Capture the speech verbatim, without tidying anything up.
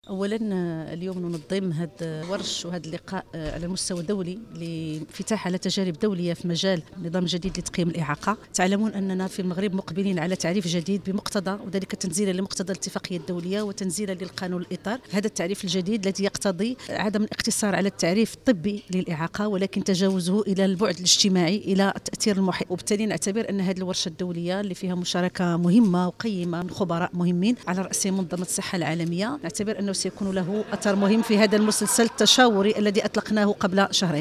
اولا اليوم ننظم هذا ورش وهذا اللقاء على المستوى الدولي لانفتاح على تجارب دوليه في مجال نظام جديد لتقييم الاعاقه. تعلمون اننا في المغرب مقبلين على تعريف جديد بمقتضى وذلك تنزيلا لمقتضى الاتفاقيه الدوليه وتنزيلا للقانون الاطار. هذا التعريف الجديد الذي يقتضي عدم الاقتصار على التعريف الطبي للاعاقه ولكن تجاوزه الى البعد الاجتماعي الى التاثير المحيط. وبالتالي نعتبر ان هذه الورشه الدوليه اللي فيها مشاركه مهمه وقيمه من خبراء مهمين على راس منظمه الصحه العالميه، نعتبر انه سيكون له اثر مهم في هذا المسلسل التشاوري الذي اطلقناه قبل شهرين.